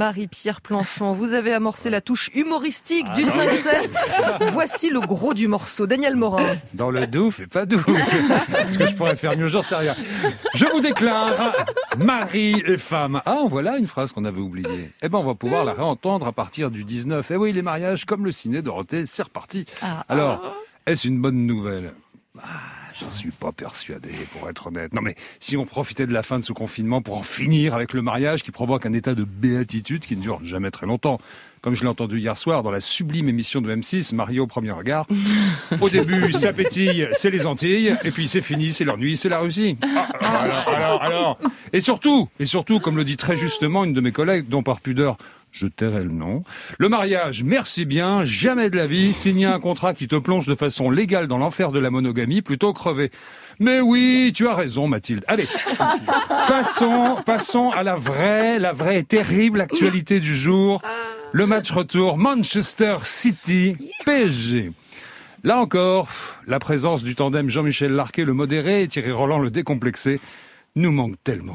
Marie-Pierre Planchon. Vous avez amorcé la touche humoristique du 5-7. Voici le gros du morceau. Daniel Morin. Dans le doux, fais pas doux. Est-ce que je pourrais faire mieux? J'en sais rien. Je vous déclare, mari et femme. Ah, voilà une phrase qu'on avait oubliée. Eh ben, on va pouvoir la réentendre à partir du 19. Eh oui, les mariages, comme le ciné Dorothée, c'est reparti. Alors, est-ce une bonne nouvelle? J'en suis pas persuadé, pour être honnête. Non mais, si on profitait de la fin de ce confinement pour en finir avec le mariage qui provoque un état de béatitude qui ne dure jamais très longtemps. Comme je l'ai entendu hier soir dans la sublime émission de M6, Marié au premier regard. Au début, ça pétille, c'est les Antilles, et puis c'est fini, c'est l'ennui, c'est la Russie. Alors. Et surtout, comme le dit très justement une de mes collègues, dont par pudeur, je tairai le nom. Le mariage, merci bien, jamais de la vie, signer un contrat qui te plonge de façon légale dans l'enfer de la monogamie, plutôt crever. Mais oui, tu as raison, Mathilde. Allez, passons à la vraie et terrible actualité du jour. Le match retour Manchester City PSG. Là encore, la présence du tandem Jean-Michel Larquet, le modéré, et Thierry Roland, le décomplexé, nous manque tellement.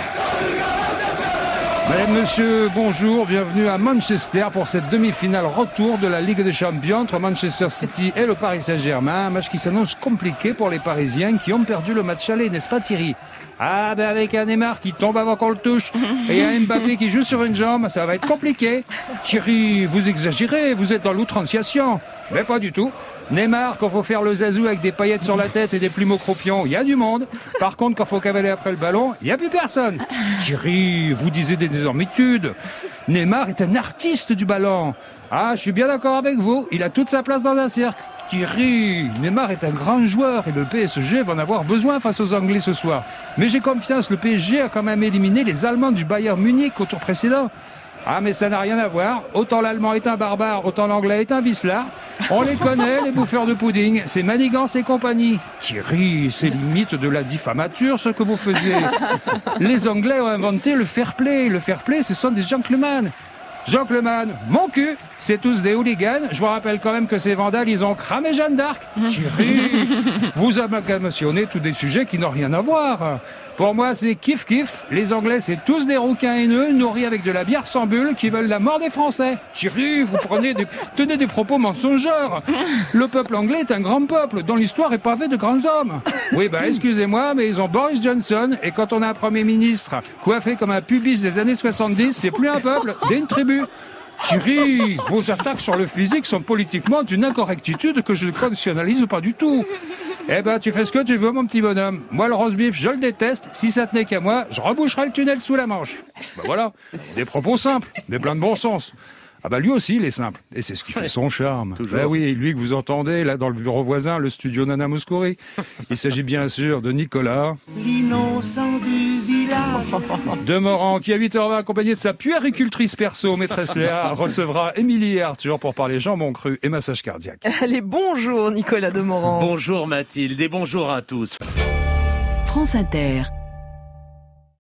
Madame, monsieur, bonjour, bienvenue à Manchester pour cette demi-finale retour de la Ligue des Champions entre Manchester City et le Paris Saint-Germain. Un match qui s'annonce compliqué pour les Parisiens qui ont perdu le match aller, n'est-ce pas Thierry? Ah ben avec un Neymar qui tombe avant qu'on le touche et un Mbappé qui joue sur une jambe, ça va être compliqué. Thierry, vous exagérez, vous êtes dans l'outranciation. Mais pas du tout. Neymar, quand faut faire le zazou avec des paillettes sur la tête et des plumes au croupion, il y a du monde. Par contre, quand faut cavaler après le ballon, il n'y a plus personne. Thierry, vous disiez des désormitudes. Neymar est un artiste du ballon. Ah, je suis bien d'accord avec vous, il a toute sa place dans un cirque. Thierry, Neymar est un grand joueur et le PSG va en avoir besoin face aux Anglais ce soir. Mais j'ai confiance, le PSG a quand même éliminé les Allemands du Bayern Munich au tour précédent. Ah, mais ça n'a rien à voir. Autant l'Allemand est un barbare, autant l'Anglais est un vicelard. On les connaît, les bouffeurs de pudding. C'est Manigance et compagnie. Thierry, c'est limite de la diffamature, ce que vous faisiez. Les Anglais ont inventé le fair play. Le fair play, ce sont des gentlemen. Gentlemen, mon cul, c'est tous des hooligans. Je vous rappelle quand même que ces vandales, ils ont cramé Jeanne d'Arc. Thierry, vous amalgamationnez tous des sujets qui n'ont rien à voir. Pour moi, c'est kiff-kiff. Les Anglais, c'est tous des rouquins haineux, nourris avec de la bière sans bulle, qui veulent la mort des Français. Thierry, vous tenez des propos mensongeurs. Le peuple anglais est un grand peuple, dont l'histoire est pavée de grands hommes. Oui, excusez-moi, mais ils ont Boris Johnson, et quand on a un Premier ministre coiffé comme un pubis des années 70, c'est plus un peuple, c'est une tribu. Thierry, vos attaques sur le physique sont politiquement d'une incorrectitude que je ne conditionnalise pas du tout. Eh ben, tu fais ce que tu veux, mon petit bonhomme. Moi, le roast beef, je le déteste. Si ça tenait qu'à moi, je reboucherais le tunnel sous la Manche. Voilà. Des propos simples, mais plein de bon sens. Ah lui aussi, il est simple. Et c'est ce qui fait son charme. Oui, lui que vous entendez, là, dans le bureau voisin, le studio Nana Mouskouri. Il s'agit bien sûr de Nicolas. L'innocent du village. De Morand, qui à 8h20, accompagné de sa puéricultrice perso, maîtresse Léa, recevra Émilie et Arthur pour parler jambon cru et massage cardiaque. Allez, bonjour Nicolas de Morand. Bonjour Mathilde et bonjour à tous. France Inter.